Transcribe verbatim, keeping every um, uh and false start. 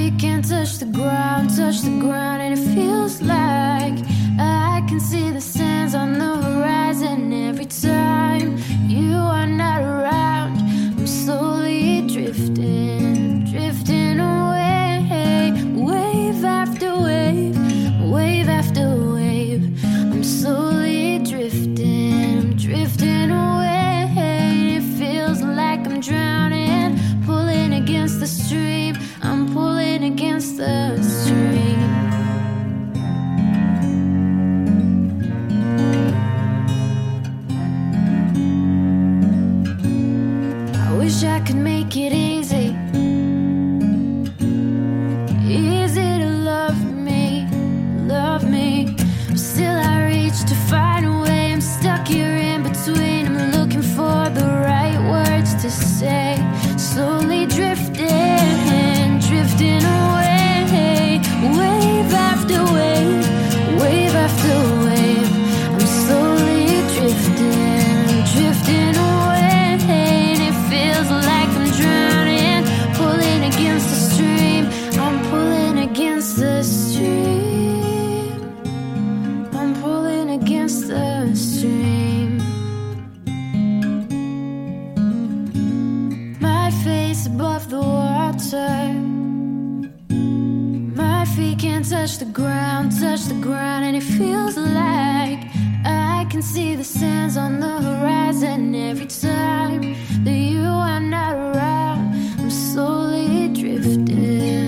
feet can't touch the ground, touch the ground, and it feels like I can see the sands on the horizon. Every time you are not around, I'm slowly drifting, drifting away, wave after wave, wave after wave. I'm slowly drifting, I'm drifting away, and it feels like I'm drowning, pulling against the stream. I'm pulling against the stream. I wish I could make it easy, easy to love me, love me. But still I reach to find a way. I'm stuck here in between. I'm looking for the right words to say. Slowly drifting, drifting away, wave after wave, wave after wave. I'm slowly drifting, drifting away, and it feels like I'm drowning, pulling against the stream. I'm pulling against the stream. I'm pulling against the stream. My face above the water, my feet can't touch the ground, touch the ground, and it feels like I can see the sands on the horizon. Every time that you are not around, I'm slowly drifting.